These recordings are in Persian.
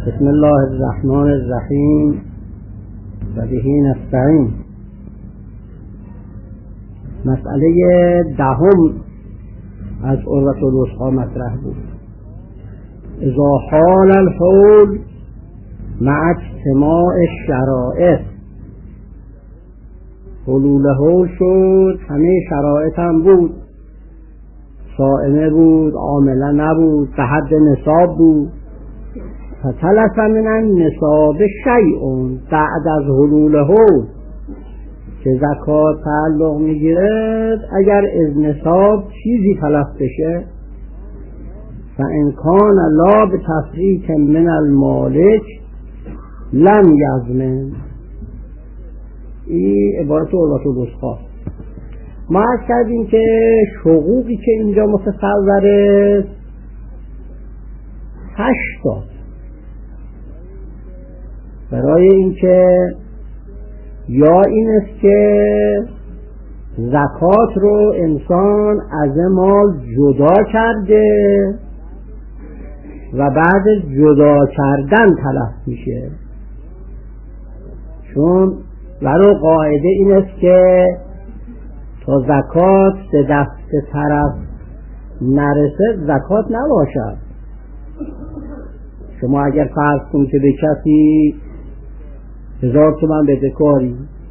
بسم الله الرحمن الرحیم و به نستعین. مسئله دهم از عروة الوثقی مطرح بود. اذا حال الحول مع اجتماع الشرائط. حلول حول شد، همه شرایط هم بود، صائمه بود، عامله نبود، به حد نصاب بود. فتلف من النصاب شیء بعد از حلول حول که زکات تعلق میگیرد، اگر از نصاب چیزی تلف بشه، فان کان لا بتفریط من المالک لم یضمن. این عبارت عروة الوثقی. ما عرض کردیم که حقوقی که اینجا متصوره 8 تا، برای اینکه یا این است که زکات رو انسان از مال جدا کرده و بعد جدا کردن تلف میشه، چون برای قاعده این است که تا زکات به دست طرف نرسد زکات نباشد. شما اگر فرض کنید که به کسی 1000 تومان بدهکاری،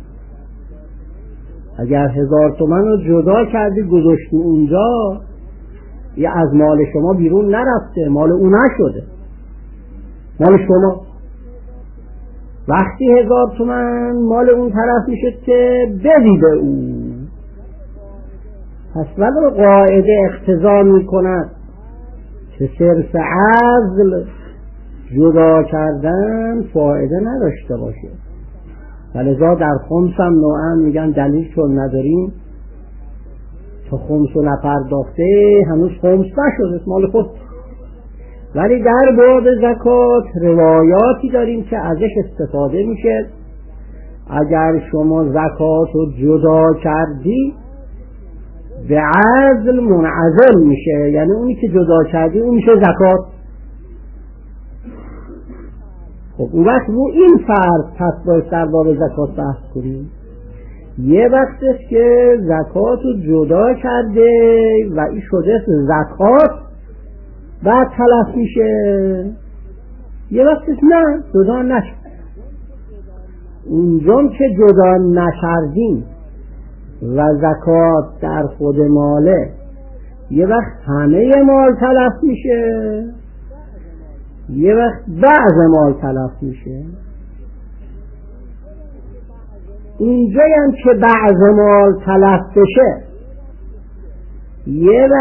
اگر 1000 تومان رو جدا کردی گذاشتی اونجا، یا از مال شما بیرون نرفته، مال اون نشده، مال شما. وقتی 1000 تومان مال اون طرف میشه که بدی به اون، پس ولی قاعده اقتضا میکند که صرف عزل جدا کردن فایده نداشته باشه. ولذا در خمس هم نوعا میگن دلیل چون نداریم تا خمس رو نپرداخته هنوز خمس نشده، مال خود. ولی در باب زکات روایاتی داریم که ازش استفاده میشه. اگر شما زکات رو جدا کردی به عزل منعزل میشه، یعنی اونی که جدا کردی اون میشه زکات. خب اون وقت رو این فرض پس باید در باب زکات بحث کنیم. یه وقت است که زکات رو جدا کرده و این شده زکات بعد تلف میشه، یه وقت است نه جدا نشد. اونجا که جدا نکردیم و زکات در خود ماله، یه وقت همه مال تلف میشه، یه وقت بعض مال تلف میشه. اینجایی هم که بعض مال تلف بشه، یه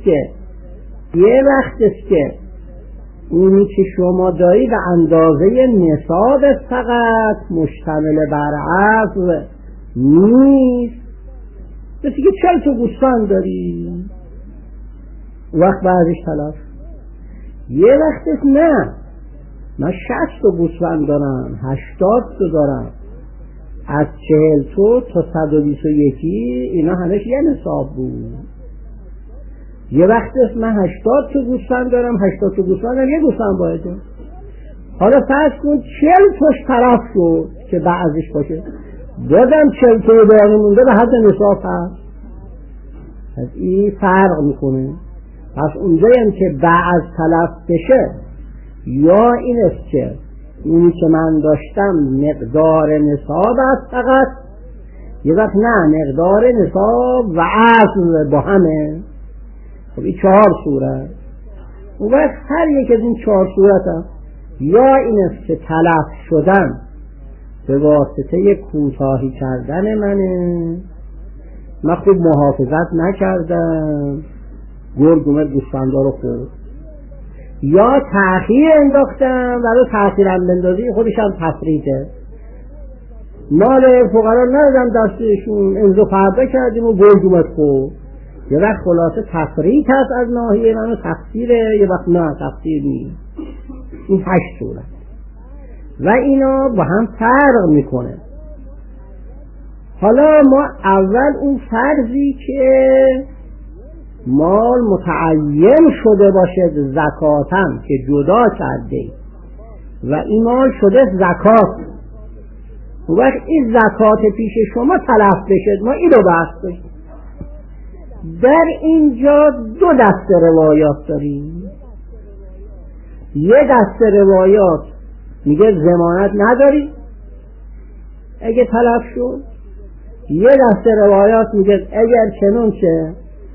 وقت است که اونی که شما داری به اندازه نصاب فقط مشتمل بر عفو نیست. مثل که 40 تا گوسفند داری، وقت بعضش تلف. یه وقت نه، من 60 تا گوسفند دارم، 80 تا دارم، از 40 تا 121 اینا همش یه نصاب بود. یه وقت من 80 تا گوسفند دارم، 80 تا گوسفند هم یه گوسفند بایده. حالا فرض کن 40 تاش طرف شد که بعضش باشه، دادم 40 تا باقی مونده به حد نصاب هست. پس این فرق میکنه. پس اونجایی هم که بعض تلف بشه، یا این است که اونی که من داشتم مقدار نصاب است فقط، یه وقت نه مقدار نصاب و اصل با همه. خب این 4 صورت. اون وقت هر یک از این 4 صورت هم یا این است که تلف شدن به واسطه کوتاهی کردن منه، من خوب محافظت نکردم، گرگ اومد گوسفندا رو خورد، یا تأخیر انداختم، ولی تأخیرم بندازی خودش هم تفریطه، مال فقرا ندادم دستشون، امضا پرده کردیم و گرگ اومد خورد. یه وقت خلاصه تفریط هست از ناحیه من و تقصیره، یه وقت نه تقصیر نیست. این 8 صورت و اینا با هم فرق میکنه. حالا ما اول اون فرضی که مال متعین شده باشد زکاتم که جدا کرده و این مال شده زکات. و وقت این زکات پیش شما تلف بشه، ما اینو بحث کنیم. در اینجا دو دسته روایات داریم. یه دسته روایات میگه ضمانت نداری اگه تلف شد، یه دسته روایات میگه اگر چنانچه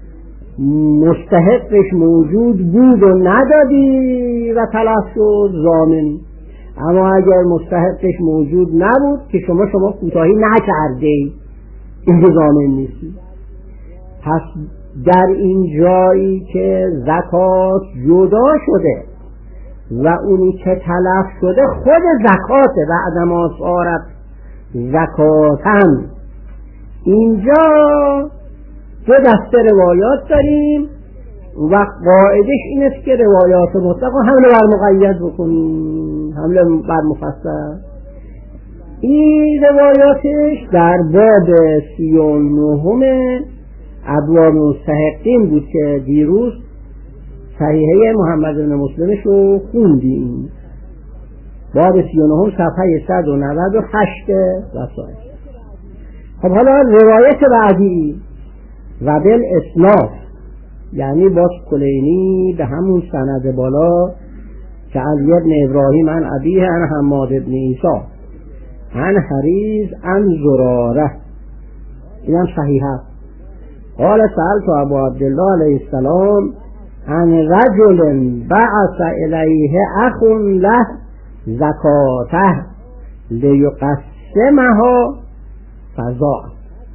مستحقش موجود بود و ندادی و تلف شد ضامنی، اما اگر مستحقش موجود نبود که شما کوتاهی نکردی، این ضامن نیستی. پس در این جایی که زکات جدا شده و اونی که تلف شده خود زکاته، بعدما صارت زکاتن، اینجا دو دسته روایات داریم و قاعدش این است که روایات مطلق حمله بر مقید بکنیم، حمله بر مفصل. این روایاتش در باب 39 ابواب مستحقین بود که دیروز صحیحه محمد بن مسلمش رو خوندیم، باب 39 صفحه 198 وسائل. خب حالا روایت بعدی و بالاسناد، یعنی باز کلینی به همون سند بالا که علی ابن ابراهیم عن ابیه عن حماد ابن عیسی عن حریز عن زراره، اینم صحیح است. قال سألت ابو عبدالله علیه السلام عن رجل بعث الیه اخ له زکاته لیقسمها فضاء.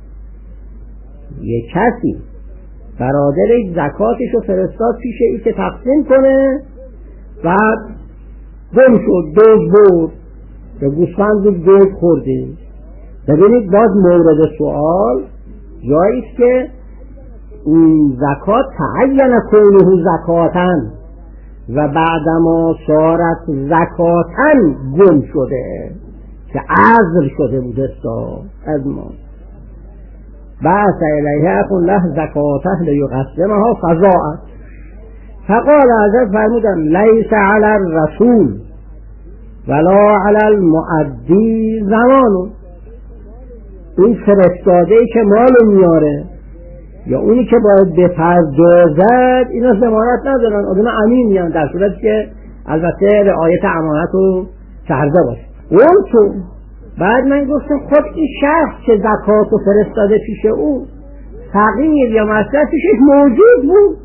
یک کسی برادرش زکاتش رو فرستاد پیش ای که تقسیم کنه، بعد گم شد، دوز بود به گوسفند بود، دوز خورده. ببینید باز مورد سوال جاییست که این زکات تعین کونه زکاتن و بعدما صارت زکاتن گم شده که عزل شده بود از ما. بعث الیه اخ له زکاته لیقسمها فضاء. فقال حضرت فرمودن لیس علی الرسول ولا علی المؤدی زمان. این فرستاده که مالو میاره یا اونی که باید بپردازد اینا ضمانت ندارن، آدم امین میان، در صورتی که البته رعایت امانت رو کرده باشه. اون تو بعد من گفتم خب این شخص که زکات رو فرستاده پیش او فقیر یا مصرف پیشش موجود بود،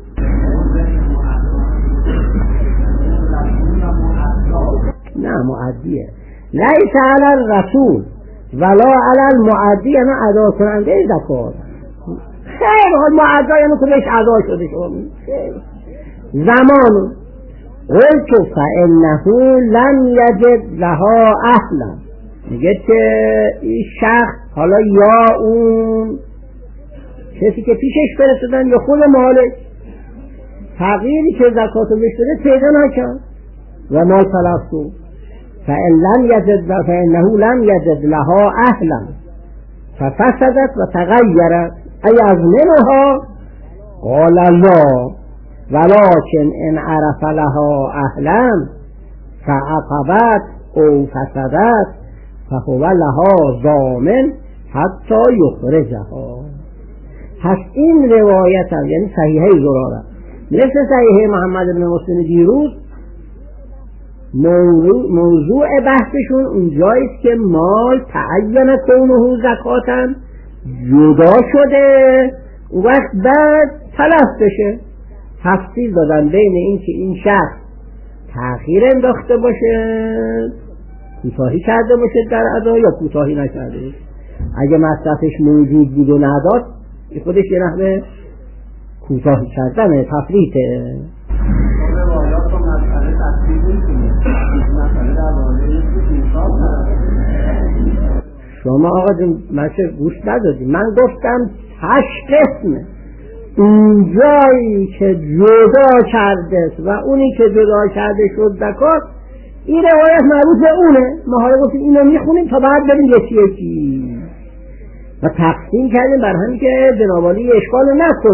نه معدیه. لیس علی الرسول ولا علی المعدی، یعنی ادا کننده زکات. خیلی حال معدا یعنی که بهش ادا شده شما زمان. قلت فانه لم یجد لها اهلا، میگه که این شخص حالا یا اون کسی که پیشش فرستادن یا خود مالک فقیری که زکاتو بهش بده پیدا نکرد و مال تلف شد. فانه لم یجد لها اهلا ففسدت و تغیرت ایضمنها. قال لا ولكن ان عرف لها اهلا فعقبت او فسدت فهو لها ضامن حتی یخرجها. پس این روایت هم یعنی صحیحه زراره مثل صحیحه محمد بن مسلم دیروز موضوع بحثشون اونجاییست که مال تعین کونه زکاتن جدا شده اون وقت بعد تلف بشه. تفصیل دادن بین این که این شخص تأخیر انداخته باشه، کوتاهی کرده باشه در ادا یا کوتاهی نکرده باشه. اگه مصرفش موجود بود و نداد خودش یه نحوه کوتاهی کردن تفریطه. شما آقا جون مشه گوش ندادی، من گفتم 8 قسمه. اونجایی که جدا کرده و اونی که جدا کرده شد زکات، این روایت مربوط به اونه. ما حالا گفتیم اینو میخونیم تا بعد بریم یکی یکی و تقسیم کردیم بر همین که جنابالی اشکال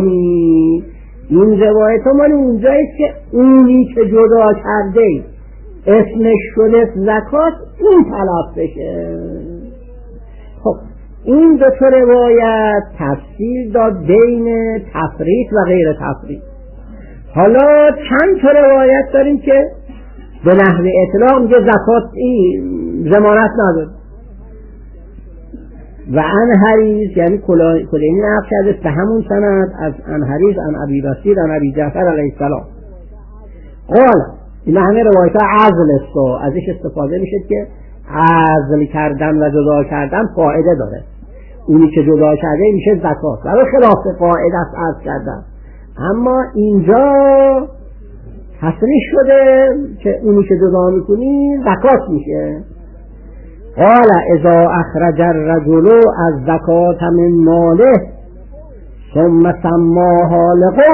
نکنی. این روایت ها مال اونجاییست که اونی که جدا کرده اسمش شده زکات این طلب بشه. خب این دو تا روایت تفصیل داد بین تفریط و غیر تفریط. حالا چند تا روایت داریم که به نحو اطلاق میگه زکات این ضمانت نداره. و انحریز یعنی کلینی نقل کرده به همون سند از انحریز عن ابی بصیر عن ابی جعفر علیه السلام قال، این همه روایت ها عزل است و ازش استفاده میشه که عزل کردن و جدا کردن فایده داره. اونی که جدا کرده میشه زکات، ولی خلاف قاعده است عزل کردن. اما اینجا تصریح شده که اونی که جدا میکنی زکات میشه. قال اذا اخرج الرجل از زکات من ماله ثم سماها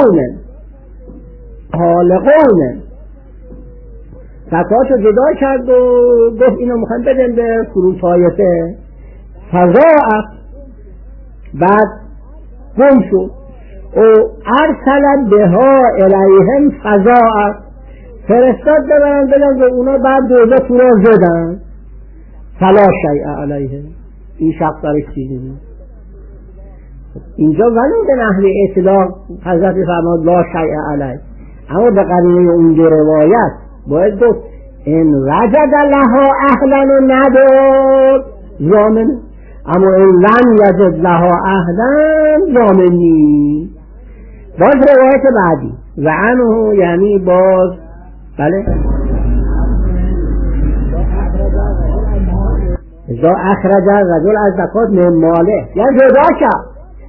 لقوم زکات رو جدا کرد و گفت اینو میخوایم بدیم به فروطایفه، فضاعت بعد گم شد و ارسل بها الیهم فضاعت، فرستاد ببرن بدن به اونا، بعد دوزه تو را زدن، فلا شیء علیه، این شخص داره چیزی نیست. اینجا ولو به نحو اطلاق حضرت فرماد لا شیء علیه، اما به قرینه اون دو روایت باید گفت ان وجد لها اهلا و نداد ضامن، اما ان لم یجد لها اهلا ضامنی. باز روایت بعدی و عنه یعنی باز بله اذا اخرج الرجل از زکات من ماله، یعنی جدا کرد،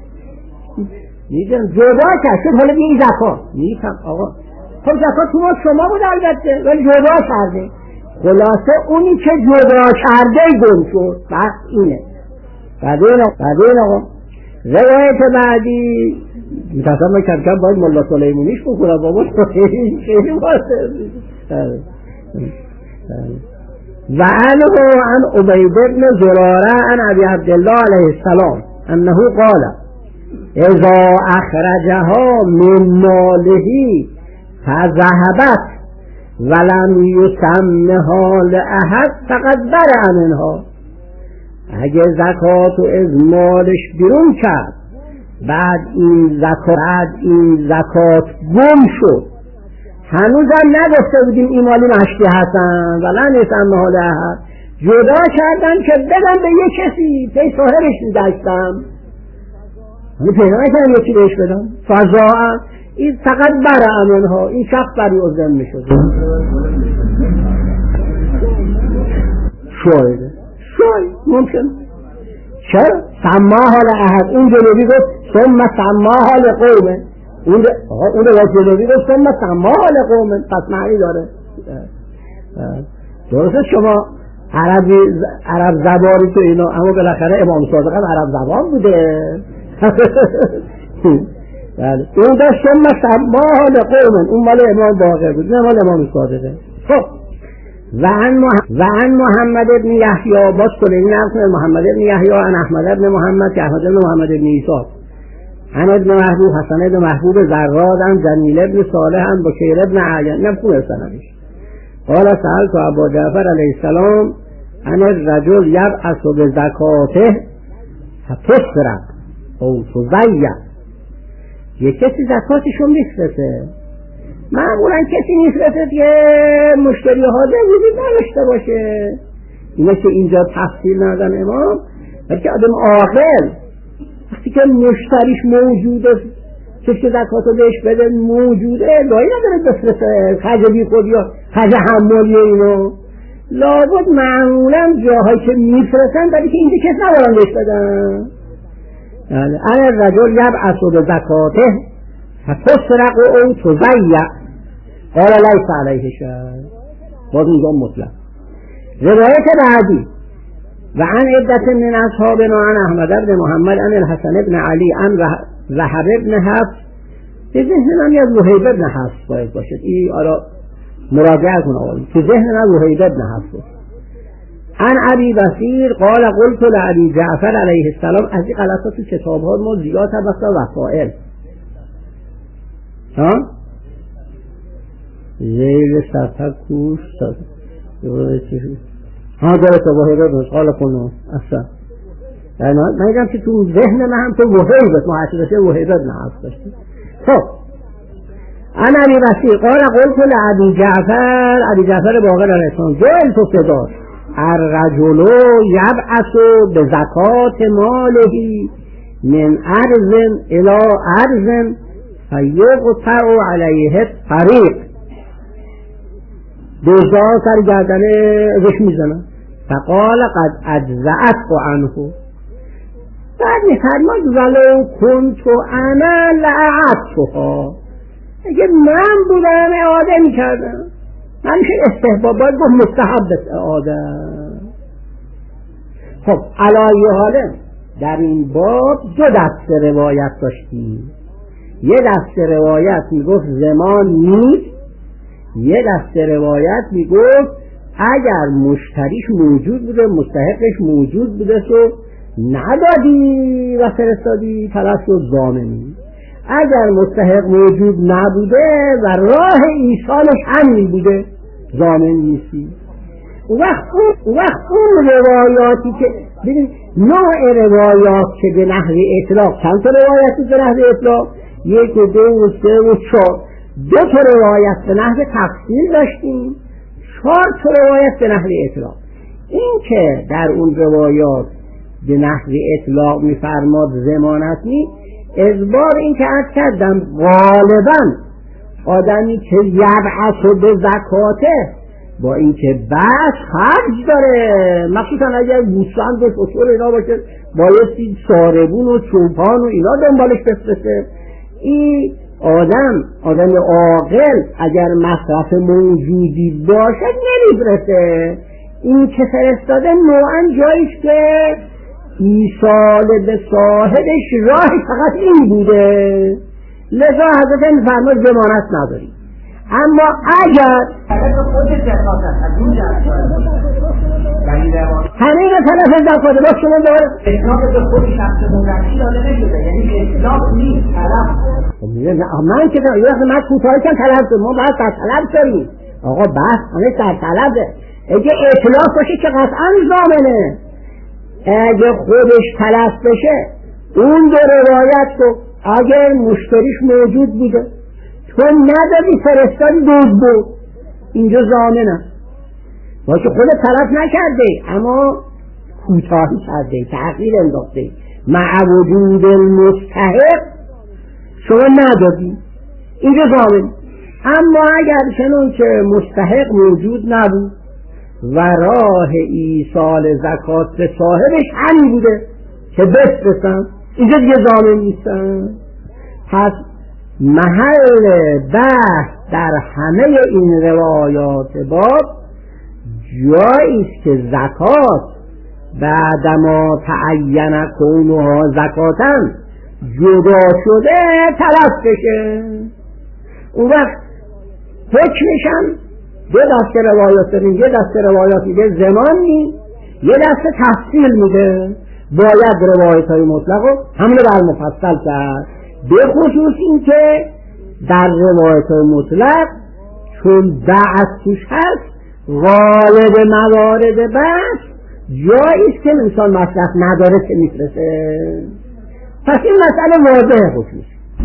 میگن جدا کرد شد، حالا این زکات نیستم آقا. خب زکات شما بود البته، ولی جدا کرده. خلاصه اونی که جدا کرده گم شد. بس اینه. بعدین آقا روایت بعدی متصمم کردم باید ملا سلیمونیش بکنم بابا، خیلی واسه و عنه عن عبید بن زراره عن ابی عبدالله علیه السلام انه قال اذا اخرجها من ماله فذهبت ولم یسمها لأحد فقد برئ منها، اگه زکاتو از مالش بیرون کرد بعد این زکات گم شد، هنوزم نگفته بودیم این مالی مشکی هستن ولم یسمها لأحد، جدا کردن که بدن به یه کسی پی صاحبش می‌گشتم، یعنی پیدا نکردم یکی بهش بدم، فضاعت این فقط برئ منها، این شخص بری و ذمه شد. شاید ممکن چرا؟ سماها لأحد، اون جلوی گفت ثم سماها لقوم، اون جلوی گفت ثم سماها لقوم، پس معنی داره. درسته شما عرب زبانی تو اینا، اما بالاخره امام صادق هم عرب زبان بوده. اون داشت ثم سماها لقوم، اون مال امام باقر بود نه مال امام صادقه. خب و عن محمد ابن یحیی، باز کلینی نقل محمد ابن یحیی عن احمد ابن محمد که احمد ابن محمد ابن عیسی عن ابن محبوب حسن ابن محبوب زراد عن جمیل ابن صالح عن بشیر ابن عیان، نفسه سندش قال سألت ابا جعفر علیه السلام عن الرجل یبعث بزکاته فتسرق او تضیع، یک کسی زکاتشو میفرسته، معمولا کسی میفرسته که مشتری حاضر وجود نداشته باشه، اینا که اینجا تفصیل ندن امام، بلکه آدم عاقل وقتی که مشتریش موجوده کسی که زکاتو بهش بده موجوده، لایی نداره بفرسته خرج بی خود یا خرج حمالی اینو، لابد معمولا جاهایی که میفرستن برای که اینجا کس ندارن بهش بدن. یعنی اگر رجل یبعث بزکاته فتسرق او تضیع قال لیس علیه شیء، باز اینجا مطلق. روایت بعدی و عن عدة من اصحابنا عن احمد بن محمد عن الحسن بن علی عن وهب بن حفص، به ذهن من یاد وهیب بن حفص باید باشد، این آرا مراجعه کن آقایی، که ذهن من وهیب بن حفص. عن ابی بصیر قال قلت لابی جعفر علیه السلام، از این غلطات تو کتاب ها ما زیاد هست وسائل زیر صفحه کوش حاضرت وهیبت قال کنو اصلا من میگم که تو ذهن من هم تو وهیبت محاسبه وهیبت نحس داشتی. خب انا ابی بصیر قال قلت لابی جعفر باقر علیه السلام جعل تو صداش الرجل یبعث بزکات ماله من ارض الى ارض فیقطع علیه الطریق دوزار سر گردن ازش میزنن. فقال قد اجزأت عنه بعد میفرماد ولو کنت انا لأعدتها اگه من بودم اعاده میکردم. همیشه استحباب باید گفت مستحب اعاده. خب علایه حاله در این باب دو دست روایت داشتیم. یه دست روایت میگفت زمان نیست، یه دست روایت میگفت اگر مشتریش موجود بوده مستحقش موجود بوده تو ندادی و فرستادی طرف شد ضامنی. اگر مستحق موجود نبوده و راه ایصالش همین بوده ضامن نیستی. اون وقت اون روایاتی که ببین نوع روایات که به نحو اطلاق چند تا روایتی به نحو اطلاق 1 و 2 و 3 و 4 2 تا روایت به نحو تفصیل داشتیم 4 تا روایت به نحو اطلاق. این که در اون روایات به نحو اطلاق میفرماد ضمانت نیست اجبار این که عرض کردم غالبا آدمی که یبعث به زکاته با این که بس خرج داره مخصوصا اگر گوسفند و فسور اینا باشه بایستی ساربون و چوپان و اینا دنبالش بفرسته. این آدم عاقل اگر مصرف موجودی باشه نمیفرسته. این که فرستاده نوعا جاییش که ایصال به صاحبش راه فقط این بوده لذا حضرت میفرماید ضمانت نداری. اما اگر همین طرف زکات باز شما داره اطلاق به خود شخص مدرکی داده نشده یعنی اطلاق نیست طلب. من که من کوتاهی کن طلب ما باید در طلب داریم آقا بس همه در طلبه. اگه اطلاق باشه که قطعا ضامنه. اگه خودش تلف بشه اون دو روایت رو اگر مشتریش موجود بوده تو ندادی فرستادی دوز بود اینجا ضامنه باشه خود تلف نکرده اما کوتاهی کرده تأخیر انداخته مع وجود المستحق شما ندادی اینجا ضامن. اما اگر چنون که مستحق موجود نبود و راه ایصال زکات به صاحبش همین بوده که بفرستن اینجا دیگه ضامن نیستن. پس محل بحث در همه این روایات باب جایی است که زکات بعدما تعین کونها زکاتن جدا شده تلف بشه اون وقت حکمشم دو دست روایات داریم. یه دست روایات میگه زمان نیست یه دست تفصیل میگه باید روایت های مطلق رو همینه بر مفصل کرد به خصوص این که در روایت های مطلق چون بعض توش هست غالب موارد بحث جاییست که انسان مصرف نداره که میفرسه. پس این مسئله واضحه خصوص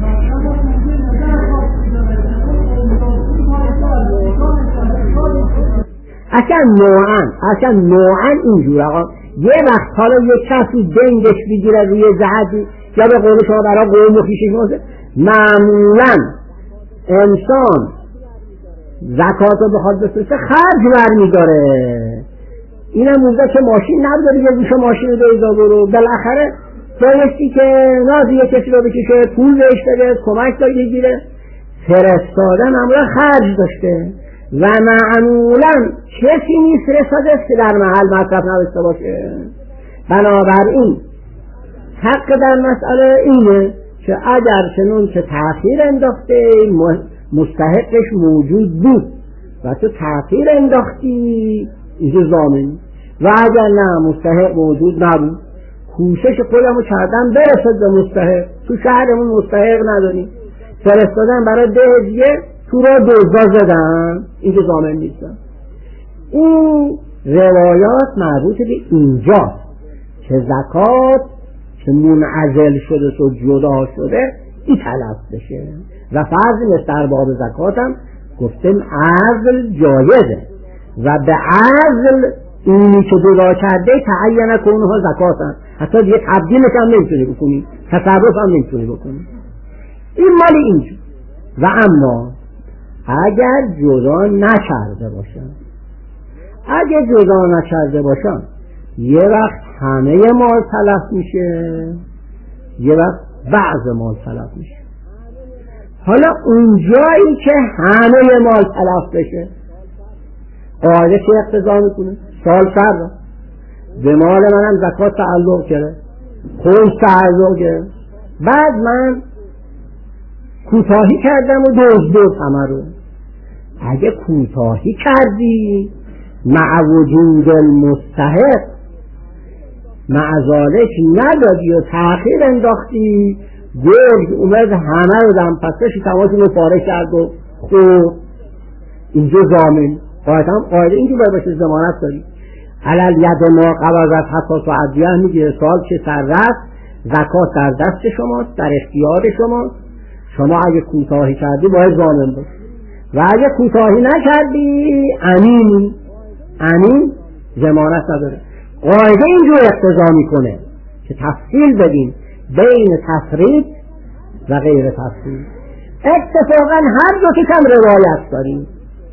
اصلا نوعا اینجور آقا یه وقت حالا یه کسی دنگش بگیره روی جهتی یا به قول شما برای قوم و خیشش موزه معمولا انسان زکات رو بخواد بسوشه خرج برمیداره. اینم موزه که ماشین نداره یه گوشه ماشین رو دویزا برو بالاخره بایستی که نازی یه کسی رو بکشه پول بهش بده کمک داره گیره فرستادن معمولا خرج داشته و معمولا کسی نیست رساده که در محل مصرف نداشته باشه. بنابراین حق در مسئله اینه که اگر چنون که تأخیر انداخته مستحقش موجود بود و تو تأخیر انداختی اینجا ضامنی و اگر نه مستحق موجود نبود کوشش خودمو کردم برسد به مستحق تو شهرمون مستحق نداریم فرستادن برای ده دیگه تو را دوزا زدن اینجا ضامن نیستن. این روایات مربوط به اینجاست که زکات که منعزل شده و جدا شده این تلف بشه و فرض در باب زکات هم گفتیم عزل جایزه و به عزل اینی که جدا کرده تعین کنها زکات هم حتی دیگه تبدیلش هم نمیتونی بکنی، تصرف هم نمیتونی بکنی. این مال اینجا. و اما اگر جدا نکرده باشن، اگر جدا نکرده باشن یه وقت همه مال تلف میشه، یه وقت بعض مال تلف میشه. حالا اونجایی که همه مال تلف بشه قاعده چه اقتضا میکنه؟ سال سر به مال منم زکات تعلق کرده، خمس تعلق کرده، بعد من کوتاهی کردم و دزدید همه رو. اگه کوتاهی کردی مع وجود المستحق معذالک ندادی و تأخیر انداختی، گرگ اومد همه رو دم پسش تماشون رو پاره کرد و خورد، اینجا ضامن قاعده اینجا باید باشه ضمانت داری. علل ید ما قبضت حساس و عدیه میگه سال که سر رفت زکات در دست شماست، در اختیار شماست، شما اگه کوتاهی کردی باید ضامن باش و اگه کوتاهی نکردی امین ضمانت نداره. قاعده اینجور اقتضا میکنه که تفصیل بدیم بین تفرید و غیر تفرید. اتفاقا هر دو که کم روایت داریم،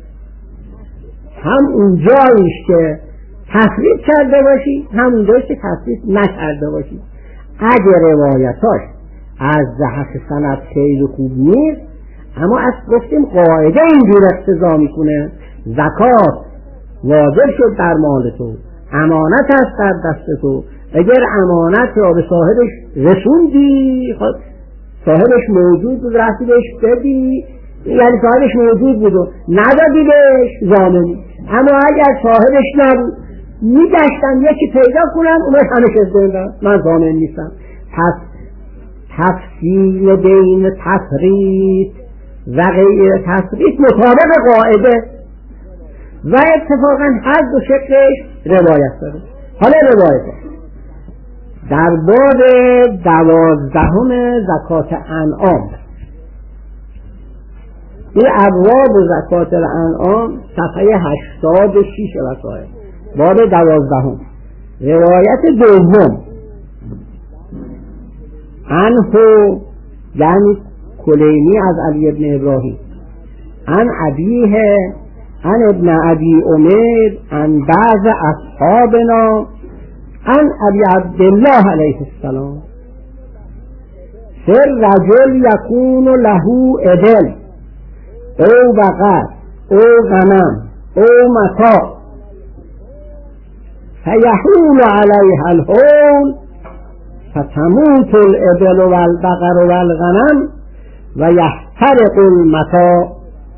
هم اونجاییش که تفرید کرده باشی هم اونجاییش که تفرید نکرده باشی. اگه روایتاش از جهت سند خیلی خوب نیست، اما از گفتیم قاعده اینجور اقتضا میکنه زکات واجب شد در مال تو، امانت است در دست تو، اگر امانت را به صاحبش رسوندی صاحبش موجود بود رفتی بهش بدی، یعنی صاحبش موجود بود و ندادی بهش ضامنی. اما اگر صاحبش نبود میگشتم یکی پیدا کنم اون همش زنده من ضامن نیستم. پس تفصیل بین تفرید و غیر تفرید مطابق قاعده و اتفاقا هر دو شکلش روایت داره. حالا روایت در باب 12 زکات انعام، این ابواب زکات انعام صفحه 86 وسائل باب 12 روایت دوم عنه یعنی کلینی از علی ابن ابراهیم عن ابیه عن ابن ابی عمر عن بعض اصحابنا عن ابی عبدالله علیه السلام سر رجل یکون له ابل او بقر او غنم او متاع فیحول علیها الحول فتموت الابل والبقر والغنم و یحترق المتاع.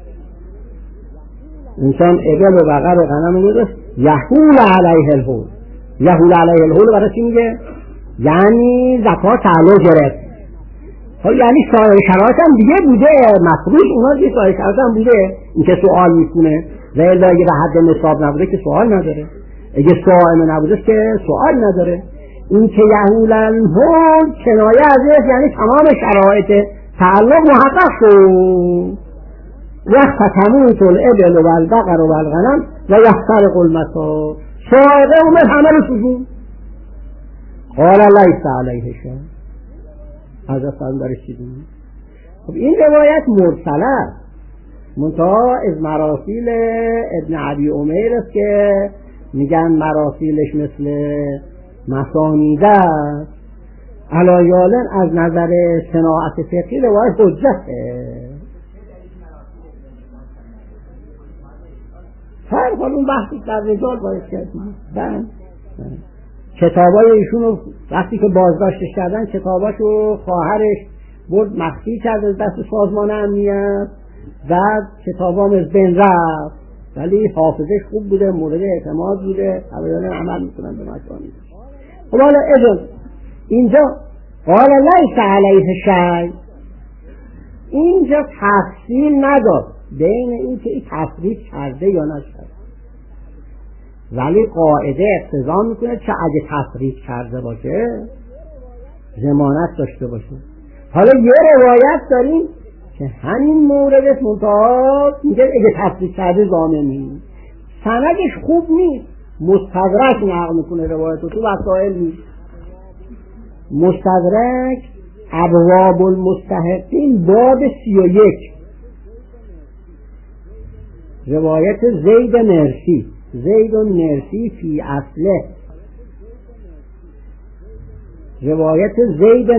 انسان ابل و بقر و غنم میگه یحول علیه الحول. یحول علیه الحول برای چی میگه؟ یعنی زکات تعلق گرفت. یعنی سایر شرایط هم دیگه بوده، مفروض اونا دیگه سایر شرایط هم بوده، این که سوال میکنه و الا اگه به حد نصاب نبوده که سوال نداره، اگه سوال نبوده که سوال نداره. این که یحول الحول کنایه ازش یعنی تمام شرایط تعلق محقق شد. وقت تموت الابل و البقر و الغنم و یحترق المتاع سائقه اومد همه رو سوزون. قال لیس علیه شیء. از اصلا برشیدیم. خب این روایت مرسله است، منتها از مراسیل ابن ابی عمر است که میگن مراسیلش مثل مسانیده است. علایالن از نظر صناعت فقهی روایت حجته. هر حال اون بحثی در رجال باید کردیم. کتابای ایشونو وقتی که بازداشتش کردن کتاباشو خواهرش برد مخفی کرد از دست سازمان امنیت، بعد کتابام از بین رفت، ولی حافظش خوب بوده، مورد اعتماد بوده، اولیان عمل میکنن به مکانی. خب حالا اجازه اینجا قال لیس علیه شیء، اینجا تفصیل نداد بین این که این تفریق کرده یا نشد. ولی قاعده اقتضا میکنه که اگه تفریط کرده باشه ضمانت داشته باشه. حالا یه روایت داریم که همین مورد منتها میگه اگه تفریط کرده ضامن نیست، سندش خوب نیست، مستدرک نقل میکنه روایت تو وسائل نیست. مستدرک ابواب المستحقین باب 31 روایت زید مرسی فی اصله، روایت زید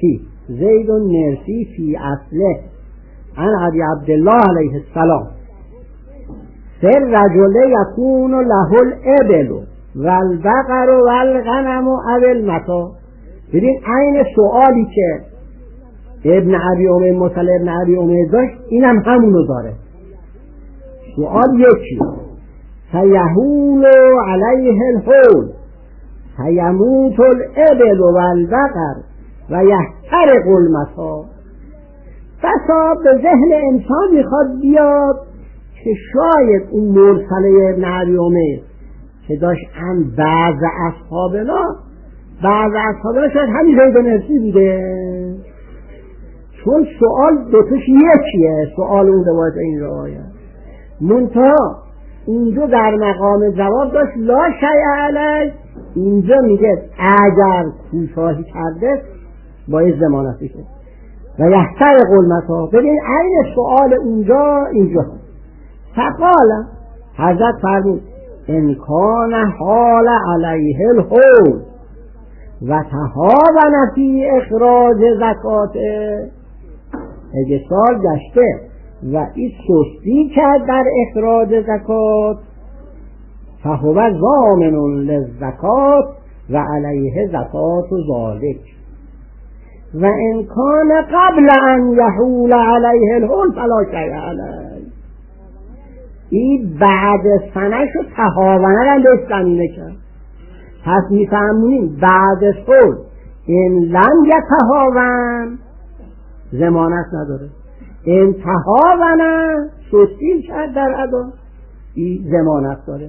مرسی فی اصله عن ابی عبدالله علیه السلام سر رجل یکون له الابل والبقر والغنم او المتاع. ببین عین سوالی که ابن ابی امیر مسل ابن ابی امیر داشت اینم همونو داره. سوال یکی سیهول علیه الحول سیموت الابل والبقر و یحترق المتاع. بسا به ذهن انسان میخواد بیاد که شاید اون مرسله ابن ابی امیر که داشت عن بعض اصحابنا شاید همین زید مرسی بوده، چون سوال دوتش یکیه، سوال اون روایت این روایت منتها اینجا در مقام جواب داشت لا شیء علیه، اینجا میگه اگر کوتاهی کرده باید ضمانت بشه و یحترق المتاع. ببین عین سوال اینجا فقال حضرت فرمود ان کان حال علیه الحول و تهاون فی اخراج زکاته، اگه سال گشته و این سستی کرد در اخراج زکات فهو ضامن للزکات و علیه زکات ذالک و ان کان قبل ان یحول علیه الحول فلا شیء علیه. این بعد سنش و تهاونه را به زمینه کرد. پس میفهمونیم بعد حول این لم یتهاون ضمانت نداره، این تهاونه سستی کرد در ادا این ضمانت داره.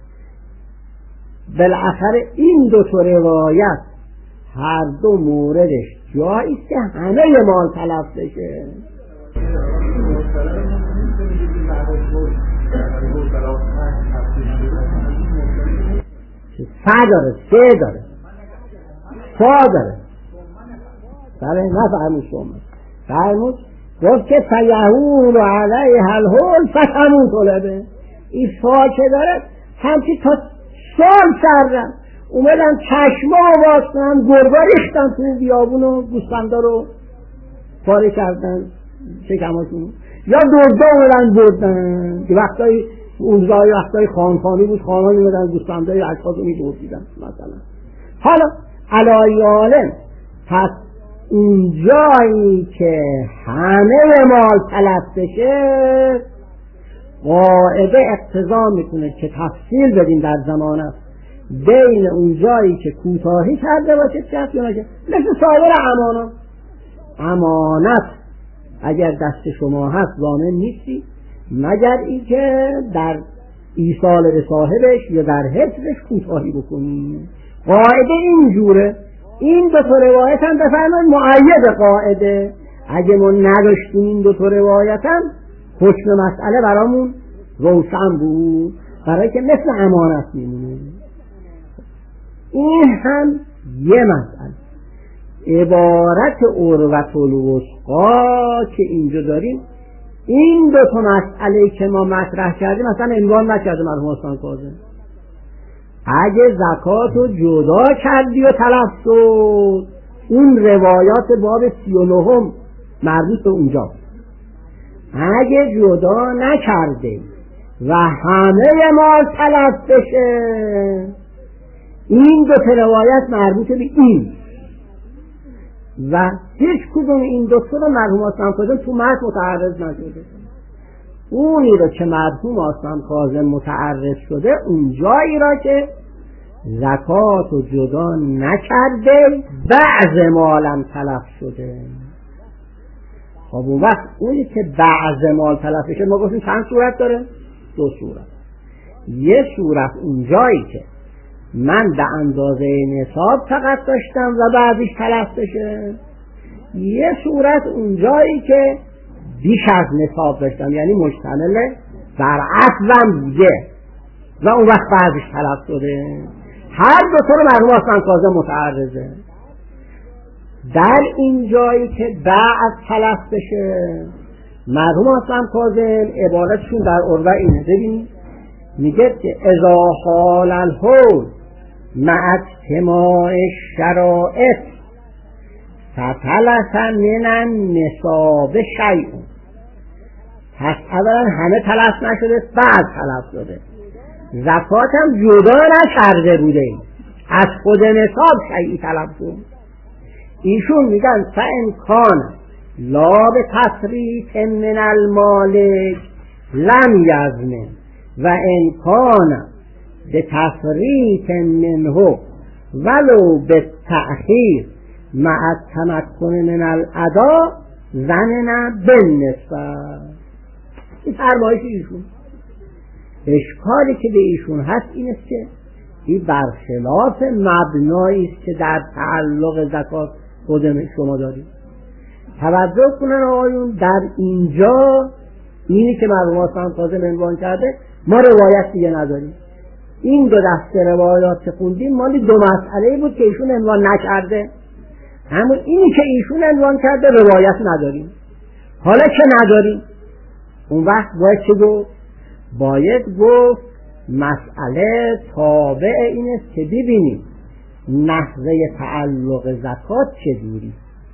بالاخره این دو تا روایت هر دو موردش جایی که همه مال تلف بشه. داره سه داره فا داره بله نفهمون شما فرمود گفت که فیهول علیه الحول فتمون طلبه. این فا که داره همچی تا سال کردن اومدن چشما باز کنن گربه ریختن توی بیابون و گوسفندا رو پاره کردن شکماشون، یا دزدا اومدن بردن که وقتای خانخانی بود، خانان میمدن گوسفندای اشخاص رو می‌دزدیدن مثلا. حالا علای عالم پس اونجایی که همه مال تلف بشه قاعده اقتضا میکنه که تفصیل بدیم در ضمانت بین اونجایی که کوتاهی کرده باشه کسی یا نشه. مثل سایر امانت اگر دست شما هست ضامن نیستی مگر ای که در ایصال به صاحبش یا در حفظش کوتاهی بکنی. قاعده اینجوره. این دو تا روایت هم بفرمایید مؤید قاعده. اگه ما نداشتیم این دو تا روایت هم حکم مسئله برامون روشن بود، برای که مثل امانت میمونه. این هم یه مسئله. عبارت عروة الوثقی که اینجا داریم این دو تا مسئله که ما مطرح کردیم مثلا عنوان نکرده مرحوم استاد کاظم. اگه زکاتو جدا کردی و تلف شد اون روایات باب 39 مربوط به اونجا. اگه جدا نکرده و همه مال تلف بشه این دو تا روایت مربوط به این و هیچ کدوم این دو تا رو مرحوم استاد کاظم تو متن متعرض نشده. اونی رو که مرحوم استاد کاظم متعرض شده اون جایی را که زکات و جدا نکرده بعض مالم تلف شده. خب اون وقت اونی که بعض مال تلف شده ما گفتیم چند صورت داره؟ دو صورت. یه صورت اونجایی که من به اندازه نصاب فقط داشتم و بعدش تلف بشه، یه صورت اونجایی که بیش از نصاب داشتم، یعنی مشتمل بر عفوم بوده و اون وقت بعدش تلف شده. هر دو تا رو مرحوم حسن کاظم متعرضه. در این جایی که بعد تلف بشه، مرحوم حسن کاظم عبارتشون در عروه اینه، ببینید میگه که اذا حال الحول مع اجتماع الشرائط فتلف من النصاب شیء. پس اولا همه تلف نشده، بعد تلف شده. زکات هم جدا نکرده بوده، از خود نصاب شیئی تلف شد. ایشون میگن فإن کان لا بتفریط من المالک لم یضمن و ان کان بتفریط منه ولو بالتأخیر مع التمکن من الاداء ضمن بالنسبه. این فرمایش ایشون. اشکالی که به ایشون هست این است که این برخلاف مبنایی است که در تعلق زکات خود شما دارید. توجه کنن آقایون، در اینجا اینی که مرحوم حسن کاظم عنوان کرده ما روایت دیگه نداریم. این دو دسته روایات که خوندیم مالی دو مسئله بود که ایشون عنوان نکرده، همون اینی که ایشون عنوان کرده روایت نداریم. حالا که نداریم اون وقت باید چه گفت؟ باید گفت مسئله تابع این است که ببینیم نحوه تعلق زکات چجوری.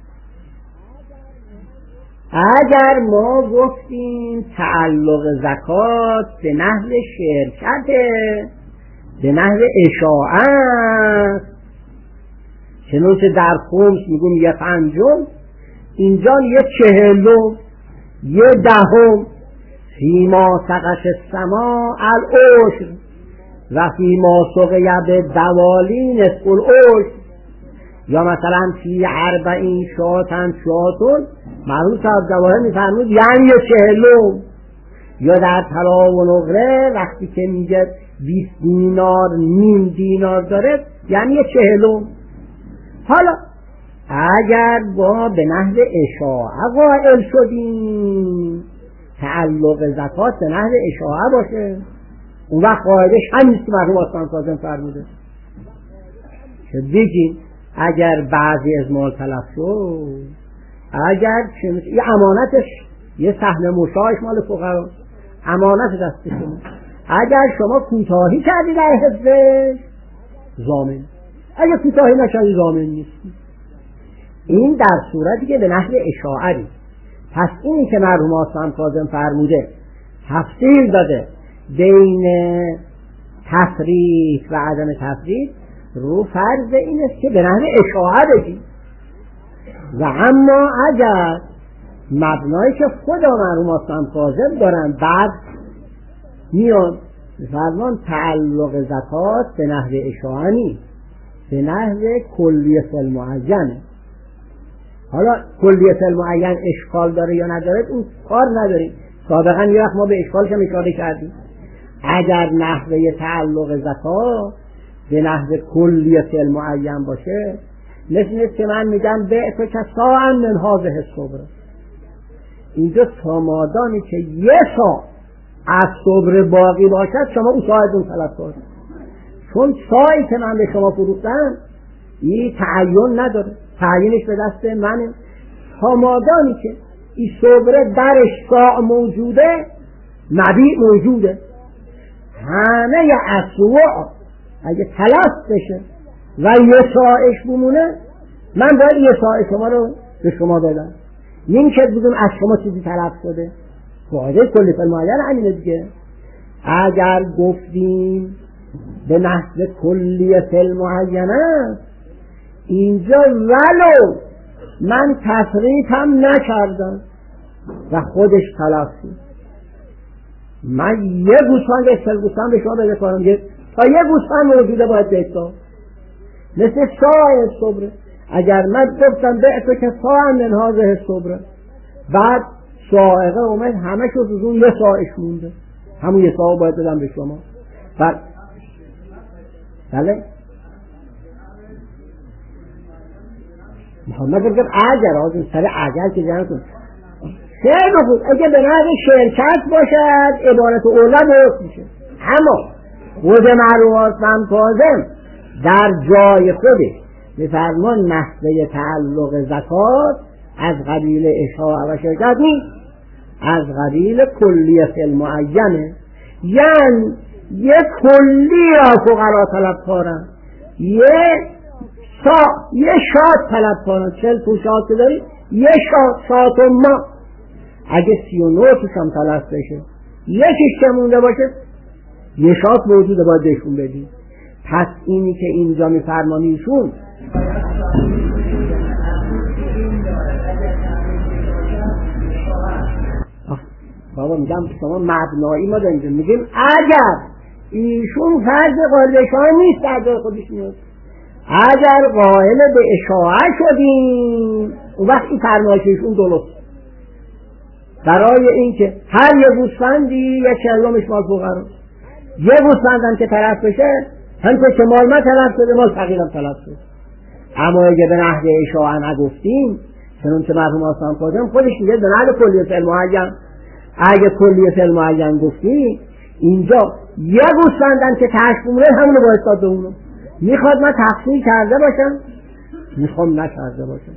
اگر ما گفتیم تعلق زکات به نحو شرکت، به نحو اشاعت، چنانچه در خمس میگون 1/5، اینجا 1/40، 1/10، فیما سقط السماء العشر و فیما سقی بالدوالی نصف العشر، یا مثلا فی 40 شاتن شاتون مرحوم صاحب جواهر میفرمود یعنی 1/40، یا در طلا و نقره وقتی که میگه 20 دینار نیم دینار داره یعنی 1/40. حالا اگر با به نحو اشاعه قائل شدیم تعلق زکات به نحو اشاعه باشه، اون وقت قاعدش همین که مرحوم حسن کاظم فرموده که بگیم اگر بعضی از مال تلف شد، اگر یه امانتش یه سهم مشاهش مال فقرا، امانت دست شما، اگر شما کوتاهی کردی در حفظش ضامن، اگر کوتاهی نکردی ضامن نیستی. این در صورتی که به نحو اشاعه دی. پس اینی که مرحوم حسن کاظم فرموده تفصیل داده بین تفریط و عدم تفریط رو فرض این است که به نحو اشاعه بگی. و اما اگر مبنایی که خدا مرحوم حسن کاظم دارن بعد میان فرمان تعلق زکات به نحو اشاعه نیست، به نحو کلیت المعینه. حالا کلیت المعین اشکال داره یا نداره اون کار نداریم، سابقا یه وقت ما به اشکالش هم اشاره کردیم. اگر نحوه تعلق زکات به نحو کلیت المعین باشه، مثل که من میگم به تو که ساعن من هذه الصبر، اینجا تمادانی که یه ساعت از صبر باقی باشد شما اون ساعتون تلف کنید، چون ساعتی که من به شما فروختم این تعین نداره، تعیینش به دست منه. تمادانی که این صبر درش ساع موجوده مبیع موجوده، همه اسواع اگه تلف بشه و یه ساعش بمونه من باید یه ساعت شما رو به شما بدم، نیم که بدون از شما چیزی تلف شده. فایده کلیت المعین همینه دیگه. اگر گفتیم به نحو کلیت المعینه اینجا ولو من تفریط هم نکردم و خودش تلف شد، من یه گوسفند یا 40 گوسفند به شما بده کنم، تا یه گوسفند موجوده باید بهتا مثل ساعه صبره. اگر من گفتم به تو که ساعه من هذه صبره، بعد ساعه اومد همه شد اون یه ساعش مونده، همون یه ساعه باید بدم به شما. بله محمد بگم اگر آدم سر اگر که جانتون خیلی خوب اگه به نحو شرکت باشد عبارت اولا درست میشه، اما خود مرحوم حاتم کاظم در جای خودش میفرمان نحوه تعلق زکات از قبیل اشاعه و شرکت نیست، از قبیل کلیت المعینه. یعنی یه کلی را فقرا طلبکارن، یه شاد طلبکارن. 40 شاد که داری یه شاد و ما اگه 39 توش هم طلب بشه یکیش که مونده باشه یه شاد موجوده باید بهشون بدید. پس اینی که اینجا میفرمانیشون بابا میگم شما مبنایی ما داریم میگیم اگر ایشون فرض قائل اشاعه نیست در جای خودش میاد، اگر قائل به اشاعه شدیم اون وقت این فرمایششون درست برای اینکه هر یه گوسفندی یه چلمش مال فقرا، یه گوسفندم که طرف بشه همینطور که مال من طلب شده مال فقیرم طلب شده. اما اگه به نحو اشاعه نگفتیم چنانچه مرحوم حاتم کاظم خودش میگه به نحو کلیت المعین، اگه کلیت المعین گفتیم اینجا یه گوسفندم که تشکیمونه همونو باید داد به اونو. میخواد من تفصیل کرده باشم میخوام نکرده باشم.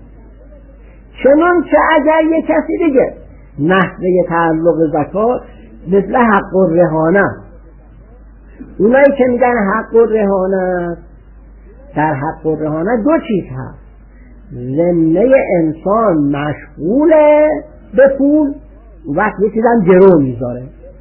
چنانچه اگر یه کسی دیگه نحوه تعلق زکات مثل حق الرهانه، اونایی که میگن حق الرهانه، در حق الرهانه دو چیز هست، ذمه انسان مشغوله به پول وقت یه چیزم گرو میذاره.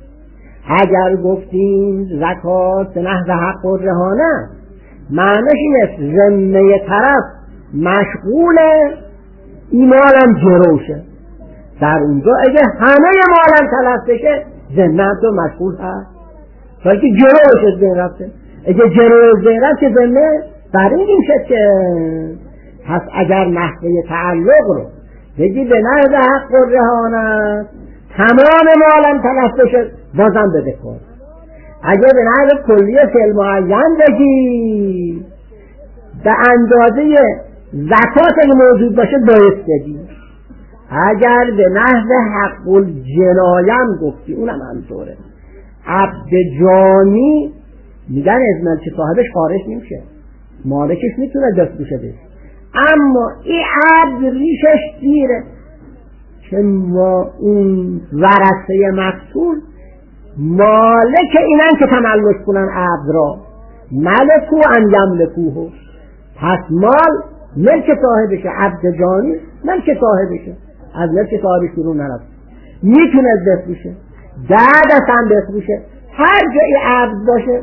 اگر گفتیم زکات به نحو حق الرهانه معنیش اینه ذمه طرف مشغوله ایمانم گروشه، در اونجا اگه همه مالم تلف بشه ذمه تو مشغول هست بلکه گروش ذمه رفته، اگه گروش ذمه رفت که ذمه برای این شد که پس اگر نحوه تعلق رو بگی به نحو حق الرهانه تمام مالم تلف بشه بازم بده کن. اگر به نحو کلیه فعل معین بگی به اندازه زکات اگه موجود باشه باید بدی. اگر به نحو حق الجنایم گفتی اونم همطوره. عبد جانی میگن از ملک صاحبش خارج نمیشه، مالکش میتونه دست بشه بشه، اما این عبد ریشش دیره که ما اون ورثه مقتول مالک اینن که تملک کنن عبد را، ملکو ان یملکوه، پس مال ملک صاحبشه، عبد جانی ملک صاحبشه، از ملک صاحبش شروع نرفت، میتونه بفروشه، بعد هم بفروشه، هر جایی عبد باشه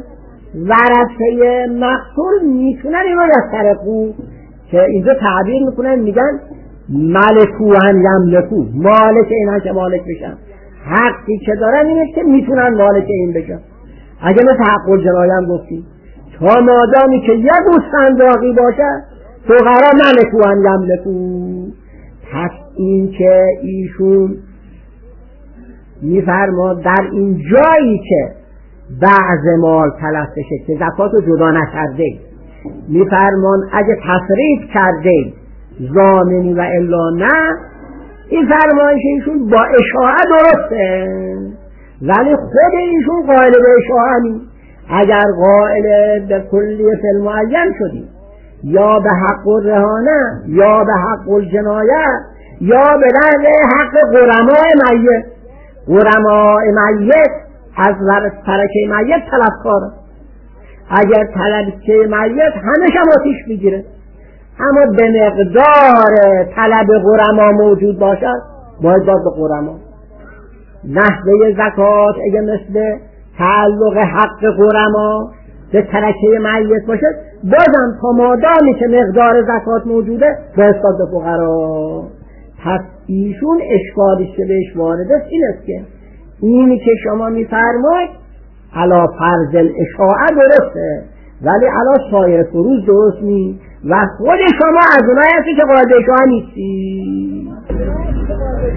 ورثه مقتول میتونن اینو یسترقو، که اینجا تعبیر میکنن میگن ملکو ان یملکو، مالک اینن که مالک بشن، حقی که دارن اینه که میتونن مالک این بشن. اگه مثل حق الجنایم گفتیم تا مادامی که یک گوسفند باقی باشه فقرا ملکو ان یملکو، پس این که ایشون میفرما در این جایی که بعض مال تلف بشه که زکات رو جدا نکرده، میفرمان اگه تصریف کرده ضامنی و الا نه، این فرمایش ایشون با اشاعه درسته ولی خود ایشون قائل به اشاعه نیست. اگر قائل به کلیه فی المعین شدی یا به حق الرهانه یا به حق الجنایه یا به نحو حق غرماء میت، غرماء میت از ترکه میت طلبکاره، اگر ترکه میت همش هم آتیش میگیره، اما به مقدار طلب غرما موجود باشد باید داد به غرما. نحوه زکات اگه مثل تعلق حق غرما به ترکه میت باشد بازم تا مادامی که مقدار زکات موجوده باید داد به فقرا. پس ایشون اشکالش که بهش وارد است این است که اینی که شما میفرمایید علا فرض الاشاعه درسته ولی علا سایر فروض درست نیست و خود شما از اونایی هستی که قائل به اشاعه نیستی.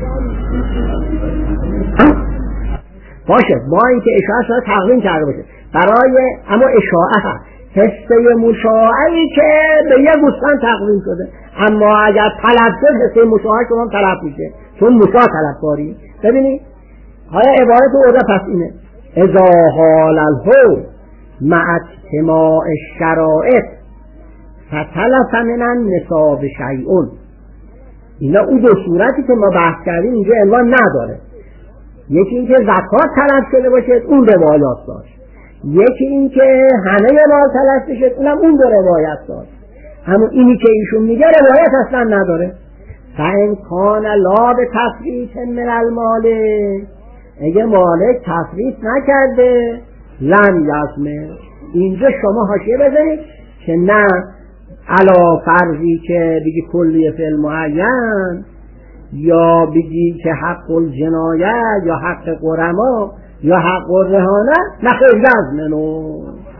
باشه با اینکه اشاعه شما تقویم کرده باشه برای اما اشاعه هست، حصه مشاعی که به یه گوسفند تقویم شده، اما اگر طلب شد حصه مشاعی شما طلب میشه، چون مشاع طلب داری. ببینید های عبارت ارده پس اینه: اذا حال الحول مع اجتماع الشرائط فتلف من النصاب شیء. اینا اون دو صورتی که ما بحث کردیم اینجا عنوان نداره. یکی این که زکات طلب شده باشه، اون روایات داشت. یکی این که همه مال طلب بشه، اونم اون دو روایت داشت. اما اینی که ایشون میگه روایت اصلا نداره. فإن کان لا بتفریط من المالک، اگه مالک تفریط نکرده لم یضمن. اینجا شما حاشیه بزنید که نه علا فرضی که بگی کلیه فعل معین، یا بگی که حق الجنایه یا حق غرما یا حق الرهانه، نخیر یضمنو.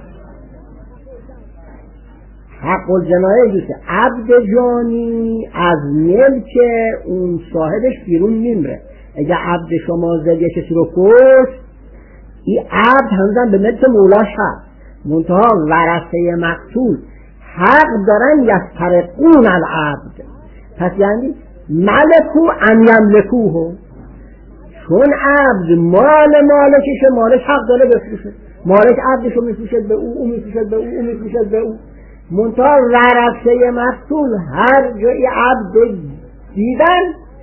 حق الجنایه اینجا که عبد جانی از ملک اون صاحبش بیرون میمره. اگه عبد شما زد یه کسی رو کشت، این عبد همزن به ملک مولاش هست، منتها ورثه مقتول حق دارن یسترقون العبد. پس یعنی ملکو ان یملکوه، چون عبد مالکشه، مالک حق داره بفروشه، مالک عبدشو میفروشد به او میفروشد به او میفروشد به او. منتها ورثه مقتول هر جایی عبد دیدن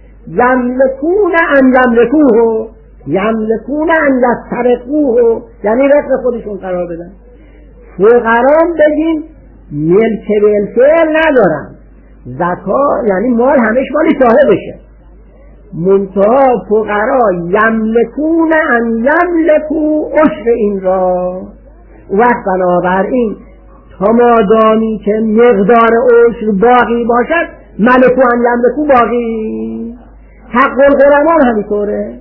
یملکون ان یملکوه، یملکون ان یسترقوه، یعنی رزق خودشون قرار بدن. فقرام بگین ملک بالفعل ندارن، زکات یعنی مال همش مال صاحبشه، منتها فقرا یملکون ان یملکو عشر این را. وقت بنابراین تا مادامی که مقدار عشر باقی باشد ملکو ان یملکو باقی. حق الغرمان همینطوره.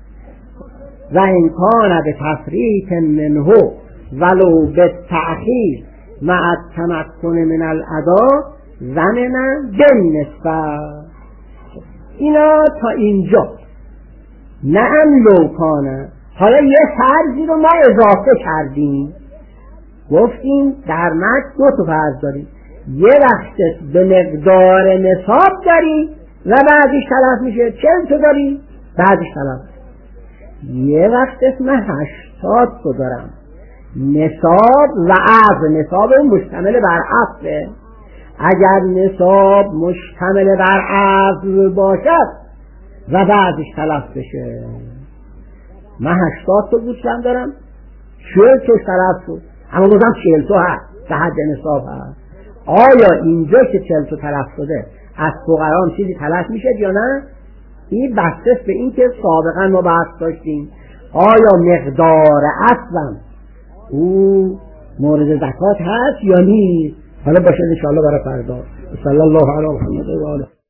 و این کان به تفریط منه ولو به تأخیر مع التمکن من الادا زمنا بالنسبه. اینا تا اینجا نعم لوکانه. حالا یه فرضی رو ما اضافه کردیم، گفتیم در متن دو تا فرض داریم، یه وقت به مقدار نصاب داری و بعدش تلف میشه 40 تا داری بعدش تلف، یه وقت اسم 80 تا دارم نصاب و عرض. نصاب مشتمل بر عرضه، اگر نصاب مشتمل بر عرض باشد و بعدش تلف بشه، من 80 تا گوسفند دارم 40 تا تلف شد، اما بازم 40 تا هست به حد نصاب هست. آیا اینجا که 40 تا تلف شده از فقرام چیزی تلف میشه یا نه؟ این بحث به این که سابقا ما بحث داشتیم آیا مقدار اصلا او مورد زکات هست یا نیست. حالا باشه انشاءالله برای فردا. صلی الله علی محمد و آله.